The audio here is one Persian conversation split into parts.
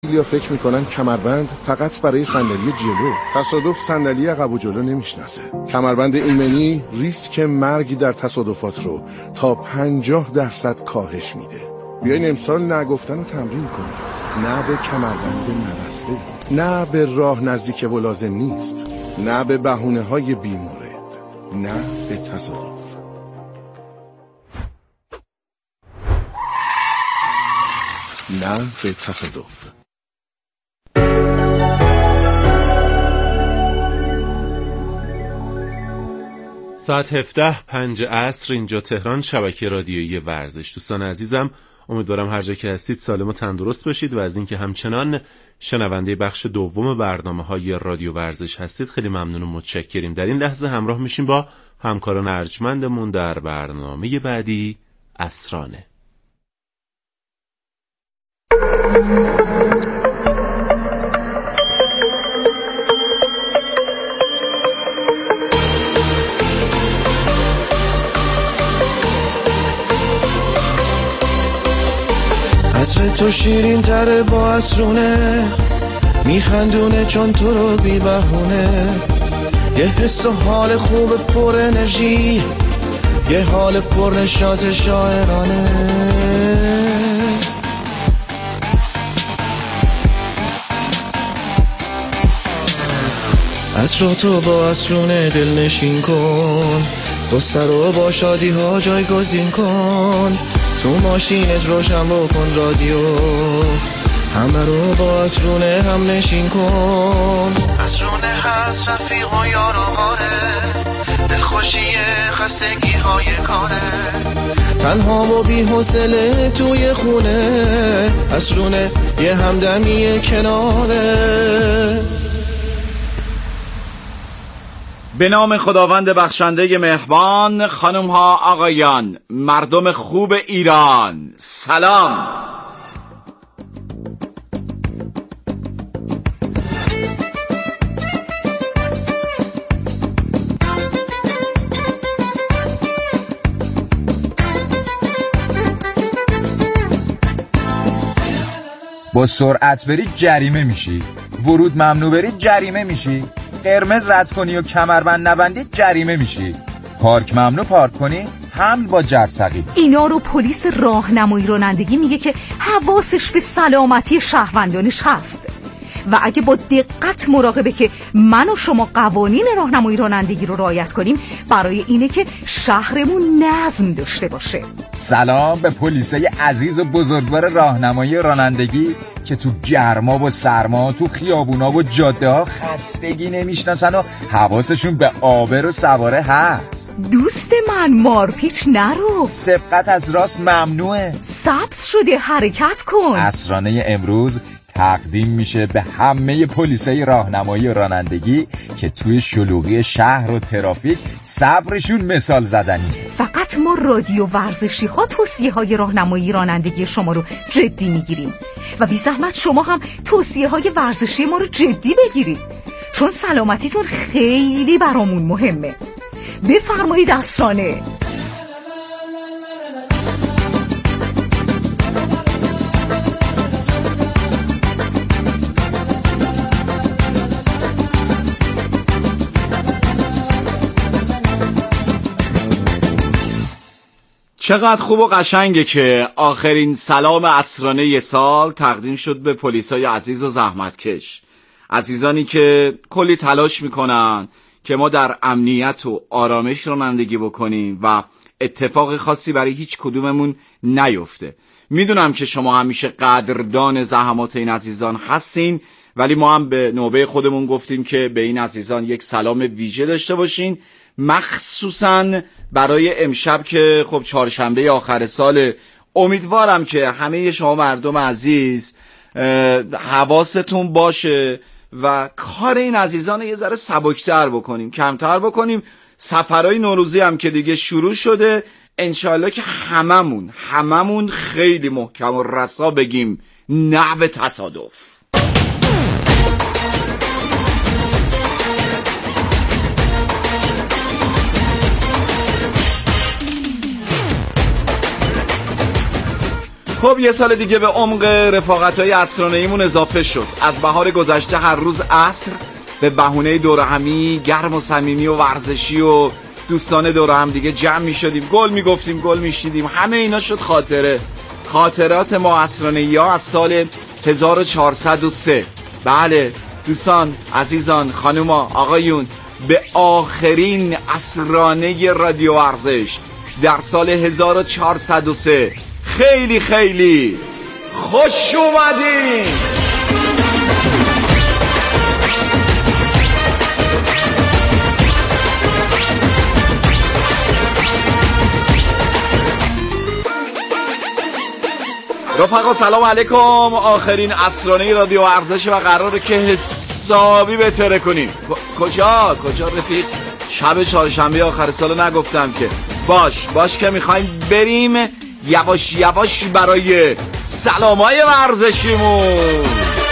یا فکر میکنن کمربند فقط برای صندلی جلو. تصادف صندلی عقب و جلو نمیشناسه. کمربند ایمنی ریسک مرگ در تصادفات رو تا 50% کاهش میده. بیاین امسال نگفتن رو تمرین کنیم. نه به کمربند نبسته، نه به راه نزدیک و لازم نیست، نه به بهونه‌های بیمورد، نه به تصادف. نه به تصادف. ساعت 17:05 عصر اینجا تهران، شبکه رادیویی ورزش. دوستان عزیزم، امیدوارم هر جا که هستید سالم و تندرست باشید و از اینکه همچنان شنونده بخش دوم برنامه‌های رادیو ورزش هستید خیلی ممنون و متشکریم. در این لحظه همراه میشیم با همکاران ارجمندمون در برنامه بعدی. اسرانه. عصر تو شیرین تره با عصرونه، میخندونه چون تو رو بی بهونه. یه حس و حال خوب پر انرژی، یه حال پر نشاط شاعرانه. عصر تو با عصرونه دلنشین کن، دوسته رو با شادی ها جایگزین کن. تو ماشینت روشن بکن رادیو، همه رو با عصرونه هم نشین کن. عصرونه هست رفیق و یار و غاره، دلخوشی خستگی های کاره. تنها و بی حوصله توی خونه، عصرونه یه همدمی کناره. به نام خداوند بخشنده مهربان، خانم ها آقایان، مردم خوب ایران، سلام. با سرعت بری جریمه میشی، ورود ممنوع بری جریمه میشی، قرمز رد کنی و کمربند نبندی جریمه میشی، پارک ممنوع پارک کنی حمل با جرثقیل. اینا رو پلیس راهنمایی رانندگی میگه که حواسش به سلامتی شهروندانش هست و اگه با دقت مراقبه که من و شما قوانین راهنمایی رانندگی رو رعایت کنیم، برای اینه که شهرمون نظم داشته باشه. سلام به پلیسای عزیز و بزرگوار راهنمایی رانندگی که تو گرما و سرما، تو خیابونا و جاده ها خستگی نمیشناسن و حواسشون به آبر و سواره هست. دوست من، مارپیچ نرو، سبقت از راست ممنوعه، سبز شده حرکت کن. اسرانه امروز تقدیم میشه به همه پلیسای راهنمایی و رانندگی که توی شلوغی شهر و ترافیک صبرشون مثال زدنی. فقط ما رادیو ورزشی ها توصیه های راهنمایی رانندگی شما رو جدی میگیریم و بی زحمت شما هم توصیه های ورزشی ما رو جدی بگیرید، چون سلامتیتون خیلی برامون مهمه. بفرمایید اسرانه. چقدر خوب و قشنگه که آخرین سلام عصرانه سال تقدیم شد به پلیسای عزیز و زحمتکش، عزیزانی که کلی تلاش میکنن که ما در امنیت و آرامش رانندگی بکنیم و اتفاق خاصی برای هیچ کدوممون نیفته. میدونم که شما همیشه قدردان زحمات این عزیزان هستین، ولی ما هم به نوبه خودمون گفتیم که به این عزیزان یک سلام ویژه داشته باشین، مخصوصاً برای امشب که خب چهارشنبه آخر سال. امیدوارم که همه شما مردم عزیز حواستون باشه و کار این عزیزان یه ذره سبکتر بکنیم، کمتر بکنیم. سفرهای نوروزی هم که دیگه شروع شده، انشالله که هممون خیلی محکم و رسا بگیم نه به تصادف. خب یه سال دیگه به عمق رفاقت‌های عصرانه‌ایمون اضافه شد. از بهار گذشته هر روز عصر به بهونه دور همی گرم و صمیمی و ورزشی و دوستان دور هم دیگه جمع می‌شدیم، گل می‌گفتیم، گل می‌شنیدیم. همه اینا شد خاطرات ما عصرانه‌ای‌ها از سال 1403. بله دوستان عزیزان، خانوما، آقایون، به آخرین عصرانه رادیو ورزش در سال 1403 خیلی خیلی خوش اومدین. رفقا سلام علیکم. آخرین عصرانه رادیو ورزش و قراره که حسابی بهتره کنیم. کجا رفیق؟ شب چهارشنبه آخر سال نگفتم که باش که میخوایم بریم یواش یواش برای سلامای ورزشیمون.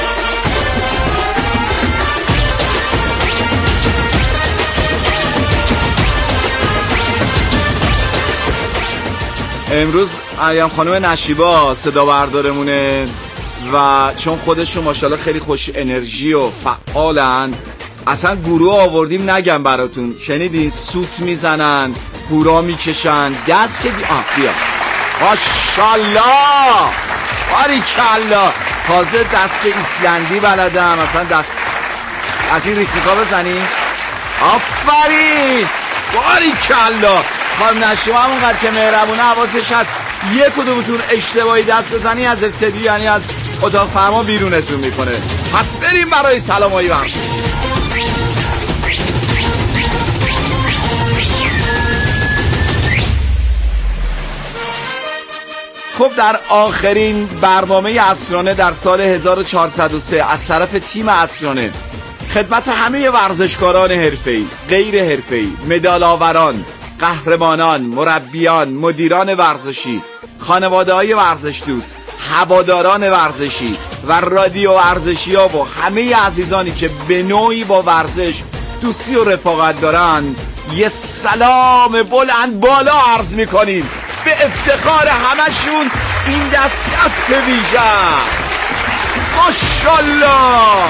امروز مریم خانم نشیبا صدا بردارمونه و چون خودشون ماشاءالله خیلی خوش انرژی و فعالن، اصلا گروه آوردیم نگم براتون، شنیدین؟ سوت میزنن، هورا میکشن، دست که بیا ماشاءالله باریکالله. تازه دست ایسلندی بلدم، مثلا دست از این ریتمیکا بزنیم. آفرین باریکالله. خانم نشیبا همونقدر که مهربونه حواسش هست یک کدومتون اشتباهی دست بزنی از استدیو یعنی از اتاق فرما بیرونتون میکنه. پس بریم برای سلامایی ورزش. خب در آخرین برنامه عصرانه در سال 1403 از طرف تیم عصرانه خدمت همه ورزشکاران حرفه‌ای، غیر حرفه‌ای، مدال آوران، قهرمانان، مربیان، مدیران ورزشی، خانواده‌های ورزش دوست، هواداران ورزشی و رادیو ورزشی ها و همه عزیزانی که به نوعی با ورزش دوستی و رفاقت دارن یه سلام بلند بالا عرض میکنیم. به افتخار همشون این دست ویژه است. ماشاءالله.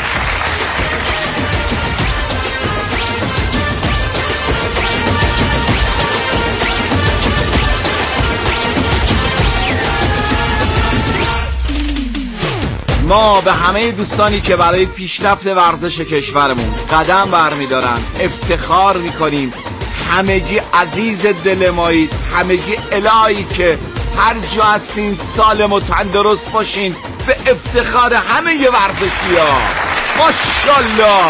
ما به همه دوستانی که برای پیشرفت ورزش کشورمون قدم برمی‌دارن افتخار می‌کنیم. همگی عزیز دل مایید، همگی الهی که هر جا هستین سالم و تندرست باشین. به افتخار همه ورزشی‌ها ماشاءالله.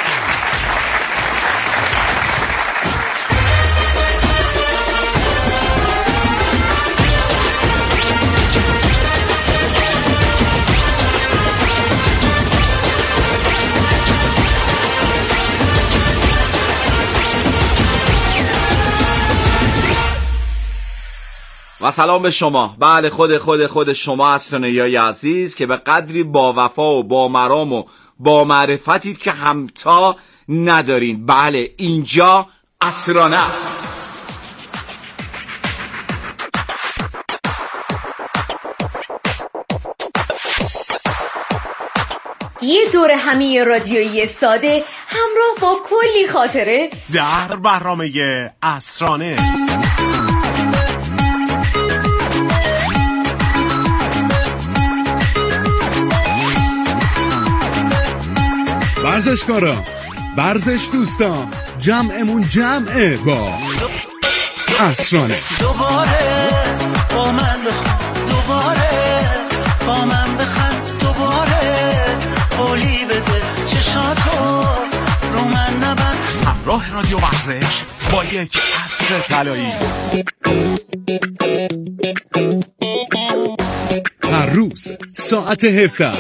و سلام به شما. بله خود شما عصرانه‌ای عزیز که به قدری با وفا و با مرام و با معرفتید که همتا ندارین. بله اینجا عصرانه است. یه دور همی رادیویی ساده همراه با کلی خاطره در برنامه عصرانه. ورزشکارا، ورزش دوستان، جمعمون جمعه با عصرانه. دوباره با من بخواد، دوباره با من بخند، دوباره قولی بده چشاتو رو من نبند. همراه رادیو ورزش با یک عصر طلایی. هر روز ساعت 17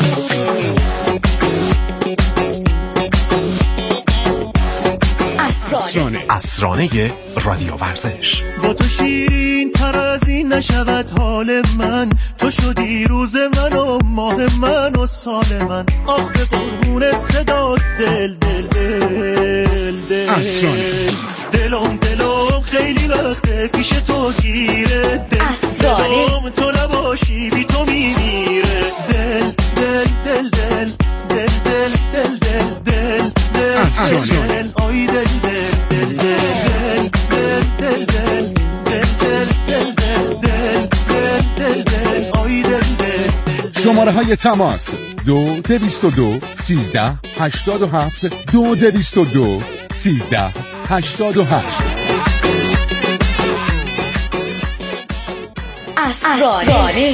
عصرانه رادیو ورزش. با تو شیرین تر از این نشود حال من، تو شدی روز من و ماه من و سال من. آخ به قربون صدا دل دل دل دل عصرانه. دلم خیلی خیلی وقته پیش تو گیره دلم تو نباشی بی تو میمیره دل دل دل دل دل دل دل دل دل دل آی دل دل دل دل دل دل دل دل آی دل دل. شماره های تماس 22 13 87 22 13 88. اسراره.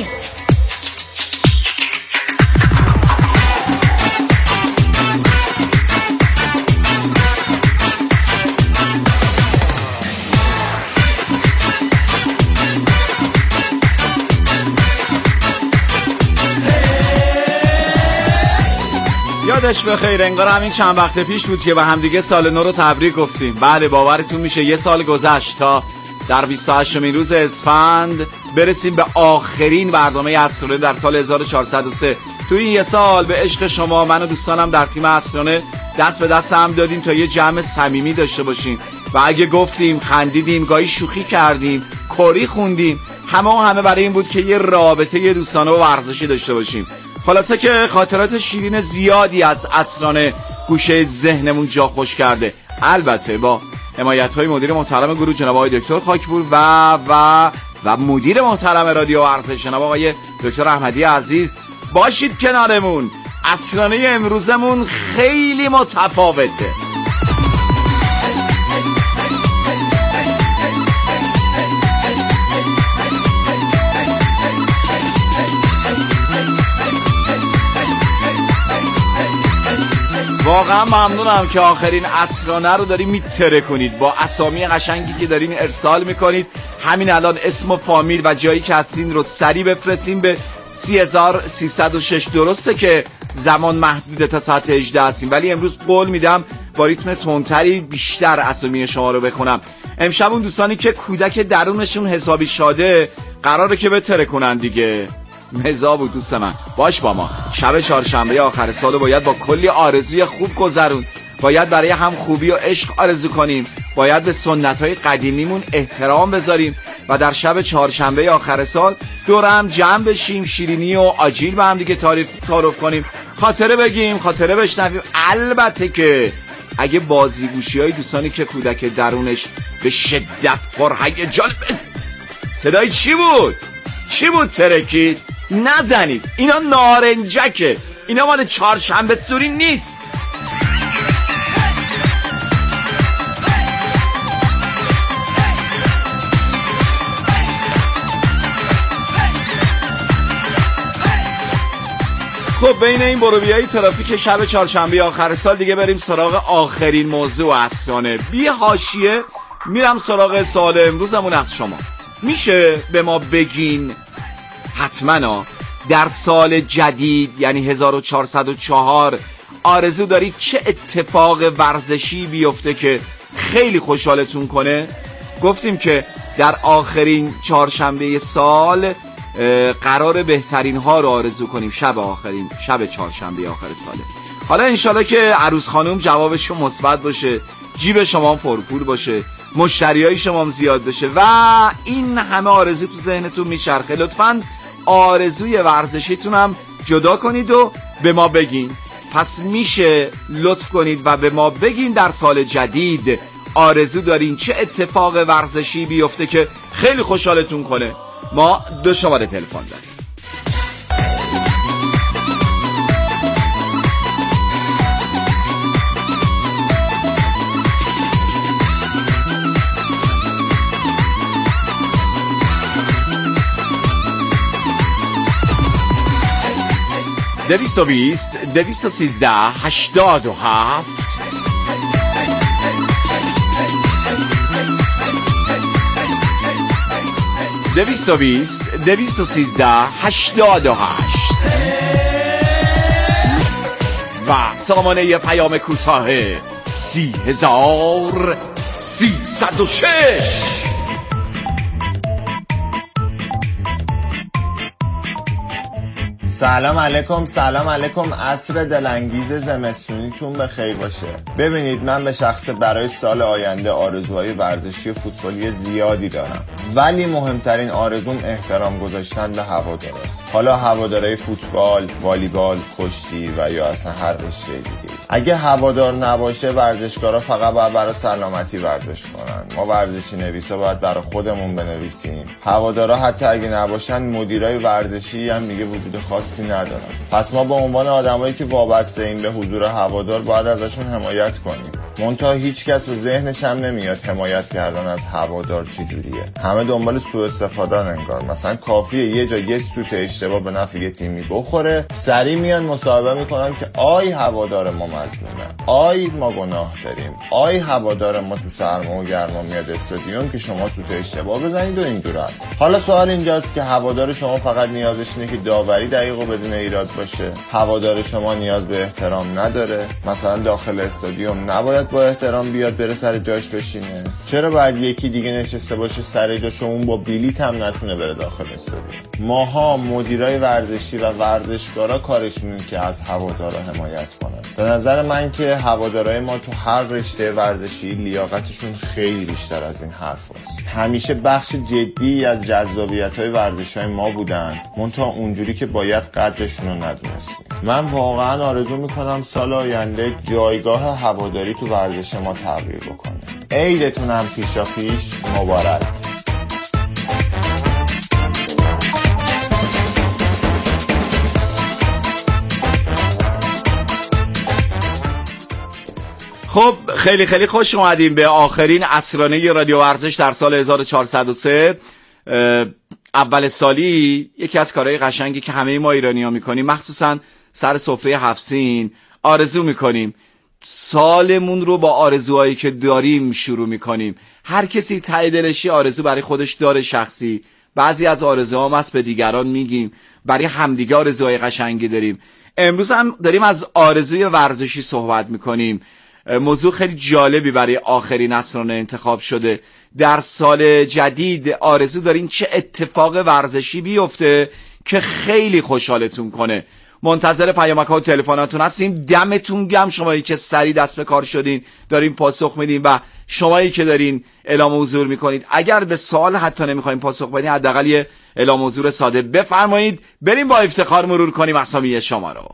یادش بخیر، انگار همین چند وقت پیش بود که به همدیگه سال نو رو تبریک گفتیم. بله باورتون میشه یه سال گذشت تا در 28مین روز اسفند برسیم به آخرین برنامه اسراره در سال 1403. تو این یه سال به عشق شما من و دوستانم در تیم اسراره دست به دست هم دادیم تا یه جمع صمیمی داشته باشیم و اگه گفتیم، خندیدیم، گاهی شوخی کردیم، کری خوندیم، همه برای این بود که یه رابطه یه دوستانه و ورزشی داشته باشیم. خلاصه که خاطرات شیرین زیادی از اسرانه گوشه ذهنمون جا خوش کرده، البته با حمایت‌های مدیر محترم گروه جناب آقای دکتر خاکپور و مدیر محترم رادیو ورزش جناب آقای دکتر احمدی عزیز. باشید کنارمون، اسرانه امروزمون خیلی متفاوته. واقعا ممنونم که آخرین اسرانه رو دارین میتره کنید با اسامی قشنگی که دارین ارسال میکنید. همین الان اسم و فامیل و جایی که هستین رو سریع بفرستین به 30306. درسته که زمان محدوده تا ساعت 18 هستیم، ولی امروز قول میدم با ریتم تندتری بیشتر اسامی شما رو بخونم. امشب اون دوستانی که کودک درونشون حسابی شاده قراره که بتره کنن دیگه. مزا بود دوست من، باش با ما. شب چهارشنبه آخر سال باید با کلی آرزوی خوب گذرون، باید برای هم خوبی و عشق آرزو کنیم، باید به سنت‌های قدیمیمون احترام بذاریم و در شب چهارشنبه آخر سال دور هم جمع بشیم، شیرینی و آجیل با هم دیگه تعارف کنیم، خاطره بگیم، خاطره بشنویم. البته که اگه بازیگوشی‌های دوستانی که کودک درونش به شدت پرهیجان. صدای چی بود؟ چی بود ترکید؟ نزنید، اینا نارنجکه، اینا مال چهارشنبه سوری نیست. خب بین این بروبیای ترافیک شب چهارشنبه آخر سال دیگه بریم سراغ آخرین موضوع اسرانه. بی حاشیه میرم سراغ سوال امروزمون از شما. میشه به ما بگین حتما در سال جدید یعنی 1404 آرزو دارید چه اتفاق ورزشی بیفته که خیلی خوشحالتون کنه؟ گفتیم که در آخرین چهارشنبه سال قرار بهترین ها رو آرزو کنیم. شب چهارشنبه آخر ساله. حالا انشالله که عروس خانم جوابشون مثبت باشه، جیب شما پرپول باشه، مشتریای شما هم زیاد بشه و این همه آرزو تو ذهنتون میچرخه. لطفاً آرزوی ورزشیتون هم جدا کنید و به ما بگین. پس میشه لطف کنید و به ما بگین در سال جدید آرزو دارین چه اتفاق ورزشی بیفته که خیلی خوشحالتون کنه. ما 2 شماره تلفن داریم. دویست 213 87 213 88 و سامانه پیام کوتاه 30306. سلام علیکم. عصر دلانگیز زمستونیتون بخیر باشه. ببینید، من به شخص برای سال آینده آرزوهای ورزشی فوتبالی زیادی دارم، ولی مهمترین آرزوم احترام گذاشتن به هواداراست. حالا هوادارای فوتبال، والیبال، کشتی و یا اصلا هر رشته دیگه. اگه هوادار نباشه، ورزشکارا فقط باید برای سلامتی ورزش کنن. ما ورزشی نویسا باید برای خودمون بنویسیم. هوادارا حتی اگه نباشن، مدیرای ورزشی هم دیگه وجود خاصی ندارن. پس ما به عنوان آدمایی که وابسته ایم به حضور هوادار باید ازشون حمایت کنیم. منتها هیچ کس به ذهنش هم نمیاد حمایت کردن از هوادار چجوریه. همه دنبال سوء استفاده انگار. مثلا کافیه یه جا یه سوت اشتباه به نفع یه تیمی بخوره، سریع میان مصاحبه میکنن که آی هوادار ما مظلومه، آی ما گناه داریم، آی هوادار ما تو سرما و گرما میاد استادیوم که شما سوت اشتباه بزنید و اینجوره. حالا سوال اینجاست که هوادار شما فقط نیازش اینه که داوری دقیق و بدون ایراد باشه؟ هوادار شما نیاز به احترام نداره؟ مثلا داخل استادیوم نباید با احترام بیاد بره سر جاش بشینه؟ چرا باید یکی دیگه نشسته باشه سر جاش و اون با بلیط هم نتونه بره داخل استادیوم؟ ماها مدیرای ورزشی و ورزشکارا کارشونه که از هوادارا حمایت کنن. به نظر من که هوادارای ما تو هر رشته ورزشی لیاقتشون خیلی بیشتر از این حرفاست. همیشه بخش جدی از جذابیت‌های ورزش‌های ما بودن، منتها اونجوری که باید قدرشون رو ندونستیم. من واقعا آرزو میکنم سال آینده جایگاه هواداری تو ورزش ما تغییر بکنه. عیدتون هم پیشاپیش مبارک. خب خیلی خوش اومدیم به آخرین عصرانه رادیو ورزش در سال 1403. اول سالی یکی از کارهای قشنگی که همه ما ایرانی‌ها میکنیم، مخصوصا سر سفره هفت‌سین، آرزو میکنیم. سالمون رو با آرزوهایی که داریم شروع میکنیم. هر کسی ته دلش آرزو برای خودش داره شخصی. بعضی از آرزوها ما به دیگران میگیم، برای همدیگه آرزوهای قشنگی داریم. امروز هم داریم از آرزوی ورزشی صحبت میکنیم. موضوع خیلی جالبی برای آخرین عصرانه انتخاب شده. در سال جدید آرزو دارین چه اتفاق ورزشی بیفته که خیلی خوشحالتون کنه. منتظر پیامک ها و تلفناتون هستیم. دمتون گرم شمایی که سریع دست به کار شدین، دارین پاسخ میدین، و شمایی که دارین اعلام حضور میکنید. اگر به سوال حتی نمیخواین پاسخ بدین، حداقل یه اعلام حضور ساده بفرمایید. بریم با افتخار مرور کنیم اسامی شما رو.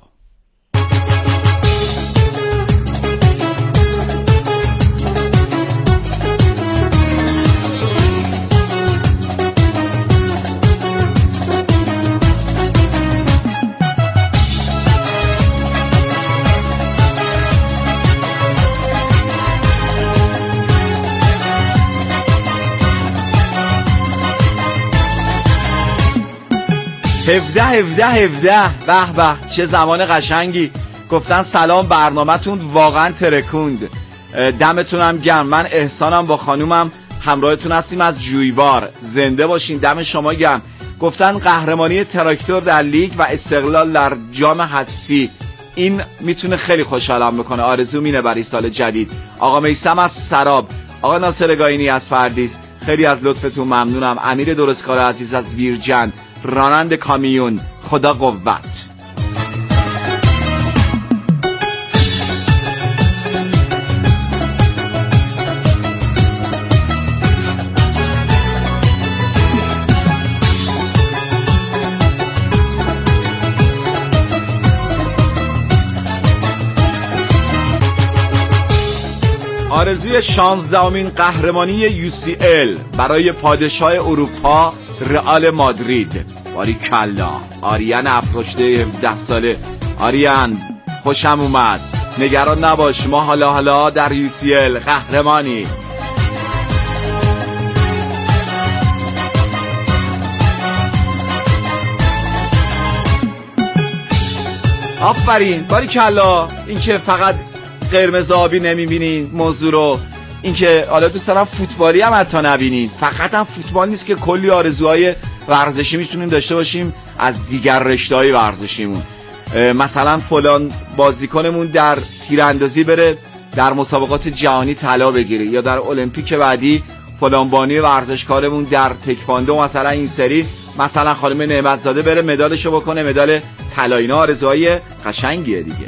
17 به به چه زمان قشنگی. گفتن سلام، برنامه‌تون واقعا ترکوند. دمتونم گرم. من احسانم با خانومم همراهتون هستیم از جویبار. زنده باشین، دم شما گرم. گفتن قهرمانی تراکتور در لیگ و استقلال در جام حذفی، این میتونه خیلی خوشحالم بکنه. آرزو مینه برای سال جدید. آقا میثم از سراب، آقا ناصر گاینی از پردیس، خیلی از لطفتون ممنونم. امیر درستکار عزیز از ویرجن، راننده کامیون، خدا قوت. آرزوی 16مین قهرمانی UCL برای پادشاه اروپا رئال مادرید. باریکلا. آریان افراشته 17 ساله. آریان خوشم اومد، نگران نباش، ما حالا در UCL قهرمانی. آفرین، باریکلا. این که فقط قرمز آبی نمیبینین موضوع رو، این که حالا دوست دارم فوتبالی هم حتی نبینین. فقط هم فوتبال نیست که کلی آرزوهای ورزشی میتونیم داشته باشیم از دیگر رشته‌های ورزشیمون. مثلا فلان بازیکنمون در تیراندازی بره در مسابقات جهانی طلا بگیره، یا در المپیک بعدی فلان بانی ورزشکارمون در تکواندو مثلا این سری مثلا خانم نعمتزاده بره مدالشو بکنه، مدال طلا، اینا آرزوهای قشنگیه دیگه.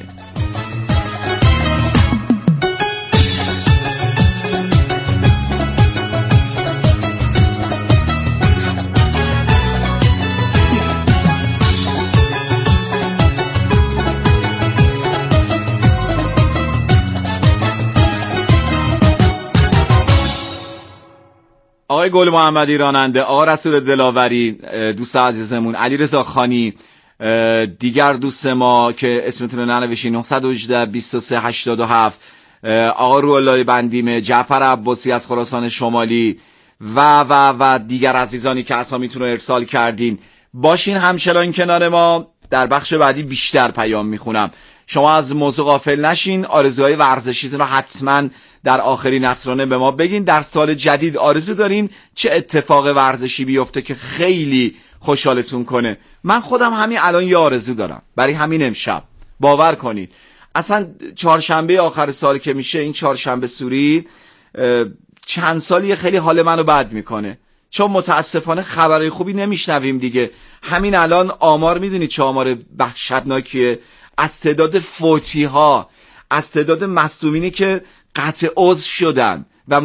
آقای گل محمدی راننده، آقا رسول دلاوری، دوست عزیزمون علیرضا خانی، دیگر دوست ما که اسمتون رو ننوشین 918 23 87، آقا روح‌الله بندیمه، جعفر عباسی از خراسان شمالی و دیگر عزیزانی که اسامیتون رو ارسال کردین، باشین همچنان کنار ما. در بخش بعدی بیشتر پیام میخونم. شما از موضوع غافل نشین، آرزوهای ورزشیتون رو حتما در آخرین عصرانه به ما بگین. در سال جدید آرزو دارین چه اتفاق ورزشی بیفته که خیلی خوشحالتون کنه؟ من خودم همین الان یه آرزو دارم برای همین امشب. باور کنید اصلا چهارشنبه آخر سال که میشه، این چهارشنبه سوری چند سالیه خیلی حال منو بد میکنه، چون متاسفانه خبرهای خوبی نمیشنویم دیگه. همین الان آمار میدونید چه آمار وحشتناکیه از تعداد فوتی ها، از تعداد مصدومینی که قطع عضو شدن و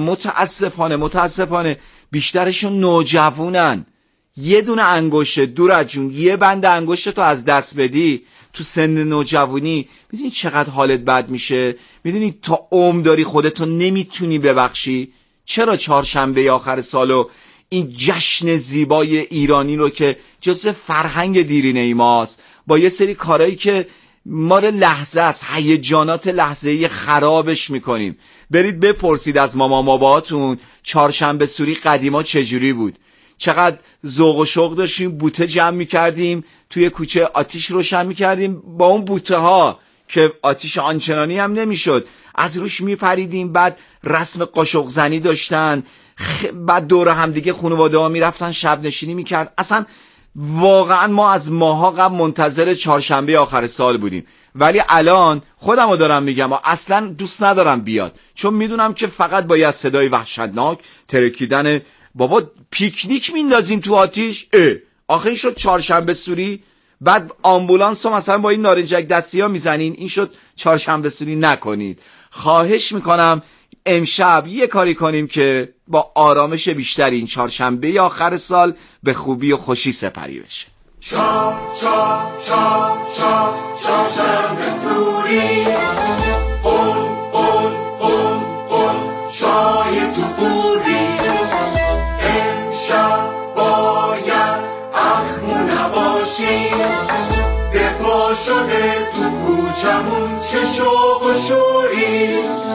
متاسفانه بیشترشون نوجوانن. یه دونه انگشت دور از جون، یه بند انگشت تو از دست بدی تو سن نوجوانی، میدونی چقدر حالت بد میشه؟ میدونی تا عمر داری خودتو نمیتونی ببخشی. چرا چهارشنبه آخر سالو، این جشن زیبای ایرانی رو که جزء فرهنگ دیرینه ماست، با یه سری کارهایی که مال لحظه است، هیجانات لحظه‌ای خرابش میکنیم. برید بپرسید از ماما باباتون چهارشنبه سوری قدیما چجوری بود، چقدر ذوق و شوق داشتیم، بوته جمع میکردیم توی کوچه، آتیش روشن میکردیم، با اون بوته ها که آتیش آنچنانی هم نمیشد، از روش میپریدیم، بعد رسم قاشق زنی داشتن، بعد دور هم دیگه خانواده ها میرفتن شب نشینی میکرد. اصلا واقعا ما از ماها قبل منتظر چهارشنبه آخر سال بودیم، ولی الان خودمو دارم میگم اصلا دوست ندارم بیاد، چون میدونم که فقط با یه صدای وحشتناک ترکیدن بابا پیکنیک میندازیم تو آتیش. آخه این شد چهارشنبه سوری؟ بعد آمبولانس رو مثلا با این نارنجک دستی ها میزنین، این شد چهارشنبه سوری؟ نکنید خواهش میکنم. امشب یه کاری کنیم که با آرامش بیشتری این چهارشنبه آخر سال به خوبی و خوشی سپری بشه. چهارشنبه سوری، قل قل قل قل شای تو پوری، امشب باید اخمو نباشیم، به پا شده تو کوچمون چه شوق و شوری.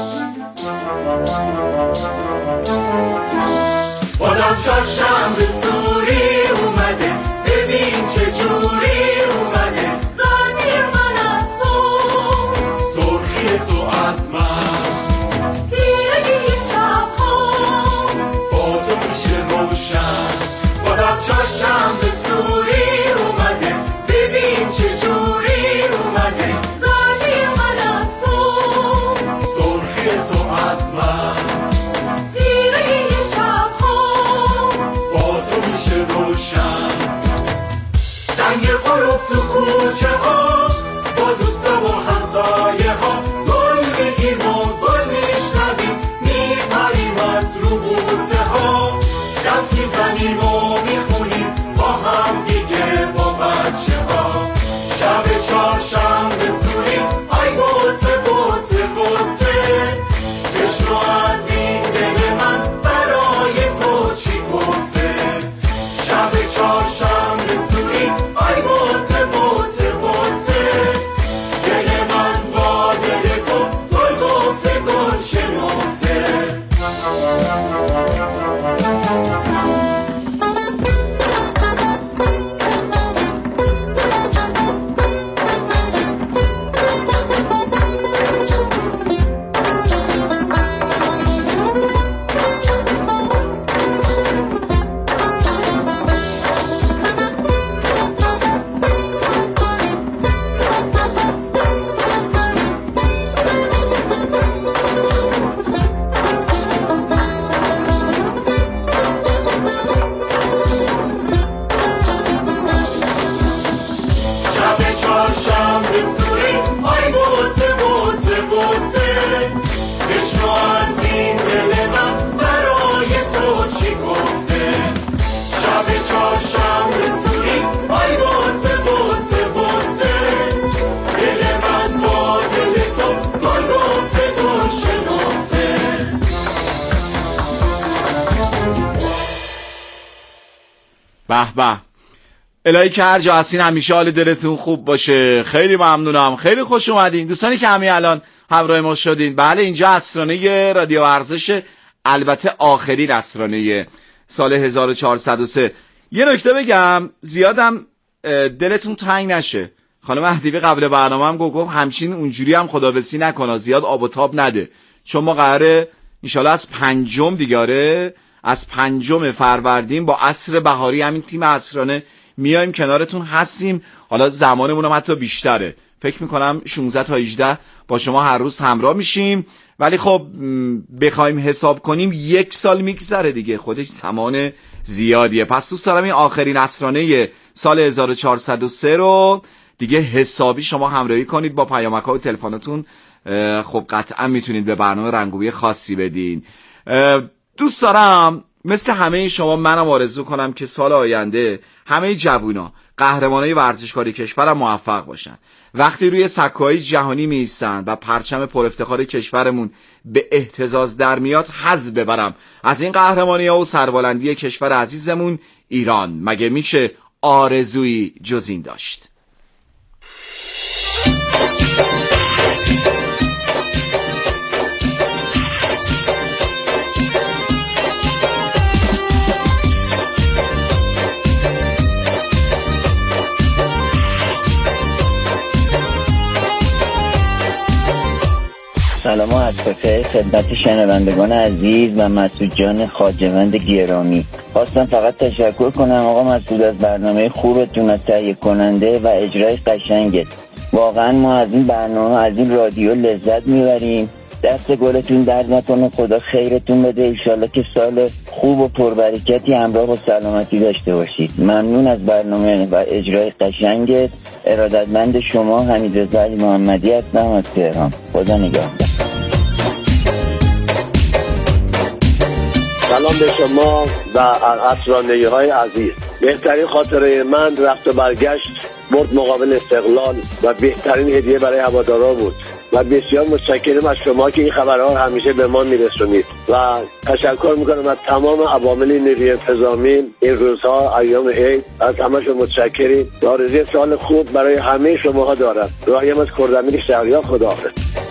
بازم چهارشنبه سوری اومده، ببین چه جوری اومده، زردی من از تو، سرخی تو از من، تیرگی شبها با تو میشه روشن. بازم چهارشنبه سوری اومده، ببین چه جوری اومده، زردی من از تو، سرخی تو از من، تیرگی شبها با تو میشه روشن. جنگ غروب تو کوچه ها با دوستا و همسایه ها، گل بگیم و گل میشنویم، میپریم از رو بوته ها، دست میزنیم و میخونیم با هم دیگه با بچه ها. شب چهارشنبه سوری های بوته بوته بوته، بشنو از این دل من برای تو چی گفته. شب چهارشنبه سوری های بوته بوته بوته، دل من با دل تو گل گفته گل شنفته. به به. الهی که هر جا هستین همیشه حال دلتون خوب باشه. خیلی ممنونم، خیلی خوش اومدین دوستانی که همین الان همراه ما شدین. بله اینجا اسرانه رادیو ورزش، البته آخرین اسرانه سال 1403. یه نکته بگم زیادم دلتون تنگ نشه. خانم ادیبی قبل برنامه هم گفت همچین اونجوری هم خداحافظی نکنه، زیاد آب و تاب نده، چون ما قراره انشالله از 5 دیگاره از 5 فروردین با عصر بهاری همین تیم اسرانه میایم کنارتون هستیم. حالا زمانمون هم حتی بیشتره، فکر میکنم 16 تا 18 با شما هر روز همراه میشیم. ولی خب بخوایم حساب کنیم 1 سال میگذره دیگه، خودش زمان زیادیه. پس دوست دارم این آخرین اسرانه سال 1403 رو دیگه حسابی شما همراهی کنید با پیامک‌ها و تلفناتون. خب قطعا میتونید به برنامه رنگوبی خاصی بدین. دوست دارم مثل همه شما منم آرزو کنم که سال آینده همه جوونا قهرمانای ورزشکاری کشورم موفق باشن. وقتی روی سکوهای جهانی میایستن و پرچم پر افتخار کشورمون به اهتزاز در میاد، حظ ببرم از این قهرمانی‌ها و سربلندی کشور عزیزمون ایران. مگه میشه آرزویی جز این داشت؟ سلام و عرض بخیر خدمت شنوندگان عزیز و مسعود جان خواجه‌وند گرامی. خواستم فقط تشکر کنم آقا مسعود از برنامه خوبتون، از تهیه کننده و اجرای قشنگت. واقعا ما از این برنامه، از این رادیو لذت میبریم. دست گلتون درد نکنه، خدا خیرتون بده. انشالله که سال خوب و پربرکتی همراه و سلامتی داشته باشید. ممنون از برنامه و اجرای قشنگت. ارادتمند شما حمیدرضا علی محمدی هستم از تهران. خدا نگهدار. سلام به شما و اسرانه‌های عزیز. بهترین خاطره من رفت و برگشت برد مقابل استقلال و بهترین هدیه برای هوادارا بود و بسیار متشکرم از شما که این خبرها همیشه به ما میرسونید و تشکر میکنم از تمام عوامل نیروی انتظامی این روزها ایام عید. از همشون متشکریم. آرزوی سال خوب برای همه شماها دارم. راهیم از کردامیر شهریار. خداحافظ.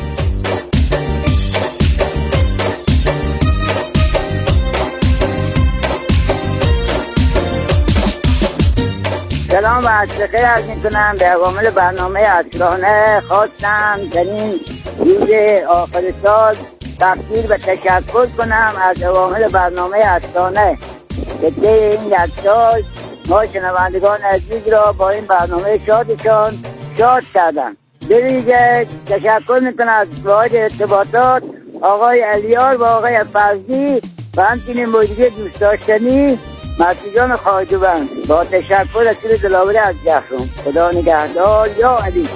سلام و عرض عرض میکنم به عوامل برنامه اسرانه. خواستم در این روز آخر سال تقدیر و تشکر کنم از عوامل برنامه اسرانه که طی این 1 سال ما شنوندگان عزیز را با این برنامه شادشان شاد کردم. به ویژه تشکر میکنم از واحد ارتباطات آقای علیار و آقای فرزی و همچنین مدیر دوست داشتنی مسعود خواجه‌وند. با تشکر از سیر دلاوری از جهرم. خدا نگهدار. یا علی.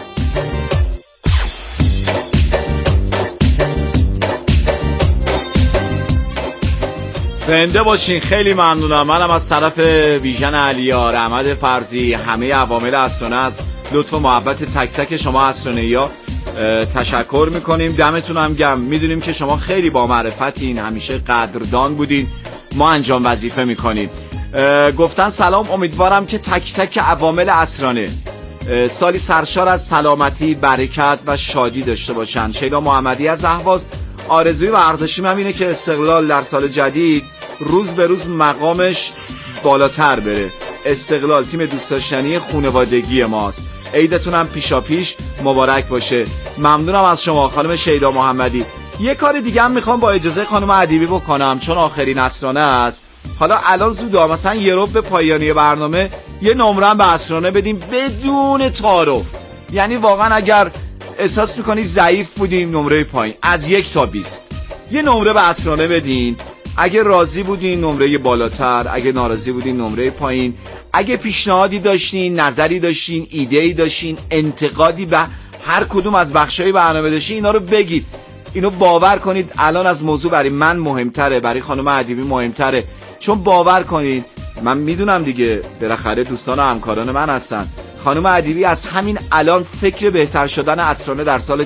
زنده باشین. خیلی ممنونم. منم از طرف ویژن علیار، احمد فرزی، همه عوامل اسرانه از لطف و محبت تک تک شما اسرانه‌ها تشکر میکنیم. دمتون هم گرم. میدونیم که شما خیلی با معرفتین، همیشه قدردان بودین، ما انجام وظیفه میکنیم. گفتن سلام، امیدوارم که تک تک عوامل اسرانه سالی سرشار از سلامتی، برکت و شادی داشته باشن. شیدا محمدی از اهواز. آرزوی ورزشی من اینه که استقلال در سال جدید روز به روز مقامش بالاتر بره. استقلال تیم دوست داشتنی خانوادگی ماست. عیدتون هم پیشا پیش مبارک باشه. ممنونم از شما خانم شیدا محمدی. یه کار دیگه هم میخوام با اجازه خانم ادیبی بکنم چون آخرین اسرانه است. حالا الان زوده، مثلا یه ربع به پایانی برنامه یه نمره هم به اسرانه بدیم بدون تعارف. یعنی واقعا اگر احساس میکنی ضعیف بودیم نمره پایین از 1 تا 20 یه نمره به اسرانه بدین. اگه راضی بودین نمره بالاتر، اگه ناراضی بودین نمره پایین. اگه پیشنهادی داشتین، نظری داشتین، ایده‌ای داشتین، انتقادی به هر کدوم از بخشای برنامه داشتین، اینا رو بگید. اینو باور کنید الان از موضوع برای من مهمتره، برای خانم ادیبی مهمتره. چون باور کنید من میدونم دیگه بالاخره دوستان و همکاران من هستن. خانم ادیبی از همین الان فکر بهتر شدن اسرانه در سال